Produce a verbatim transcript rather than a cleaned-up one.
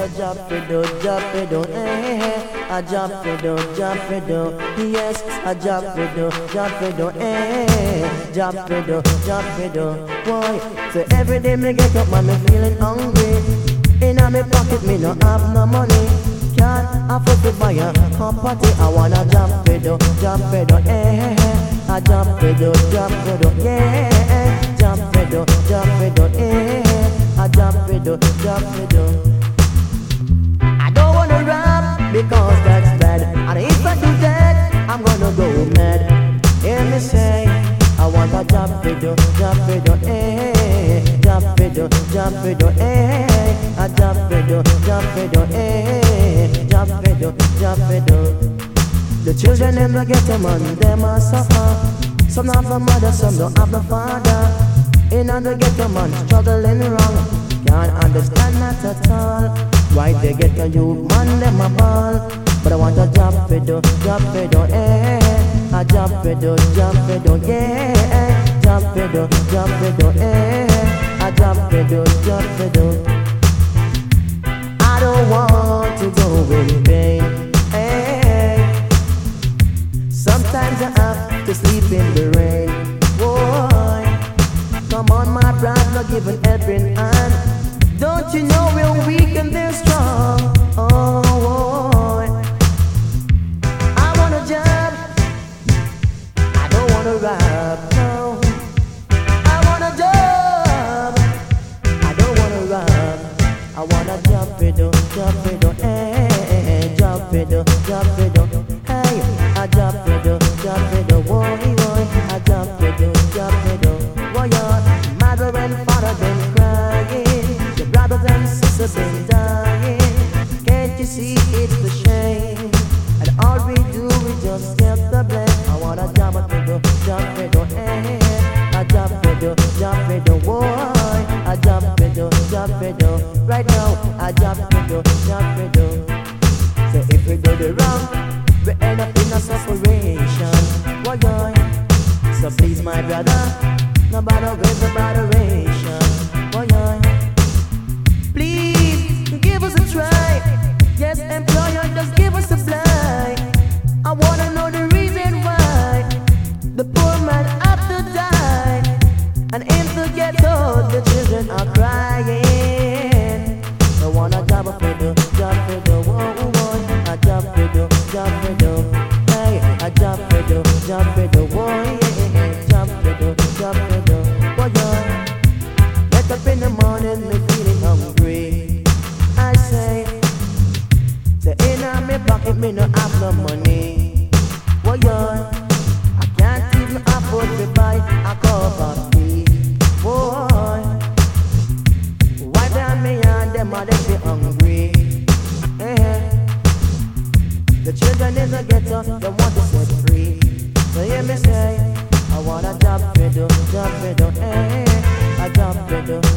a job for do, job for do, eh? A job for do, job for do, yes. A job for do, job for do, eh? Job for do, job for do, boy. So every day me get up and me feeling hungry. Inna me pocket me no have no money. Can't afford to buy a cup of tea. I want a job for do, job for do, eh? A job for do, job for do, yeah. Job for do, job for do, eh? A job for do, job for do. I don't wanna rap because that's bad, and if I do that, I'm gonna go mad. Hear me say, I want a job for do, job for do, eh? Job for do, job for do, eh? A job for do, job for do, eh? Job for do, job for do. The children in the ghetto man, them a suffer. Some have no mother, some don't have no father. In the ghetto man, struggling wrong. Can't understand that at all. Why they get a youth man, them a ball. But I want a job for do, job for do, eh? A job for do, job for do, yeah. Job for do, job for do, eh? A job for do, job for do. I don't want to go in pain, eh? Sometimes I have to sleep in the rain, boy. Come on, my brother, give an helping hand. Don't you know we're weak and they're strong? Oh, boy. I want a job. I don't want to rap, no. I want a job. I don't want to rap. I want a job for do, job for do, eh? Job for do, job for do, hey. A job for do, job for do, boy, boy. A job for do, job for do, boy, your mother and father been crying, your brothers and sisters been dying. Can't you see it's the shame? And all we do is just get the blame. I want a job for do, job for do, eh? A job for do, job for do, boy. A job for do, job for do. Right now, a job for do, job for do. So if we do the wrong, we end up in a separation, boy, boy. So please, my brother, no bother with the botheration, boy, boy. Please, give us a try. Yes, employer, just give us a fly. I wanna know the reason why the poor man have to die, and in the ghetto, the children are crying. I want a job for do, job for do, oh, oh, oh. A job for do, job for do, hey. A job for do, job for do, oh, yeah. Job for do, job for do, oh, yeah. Wake up in the morning, me feeling hungry. I say, the in my pocket, me no have no money, oh, yeah. I can't even afford to buy a cup of tea, boy. Why down me and them are they hungry, eh? The children in the ghetto, they want to set free. So hear me say, I want a job for do, job for do, eh? A job for do,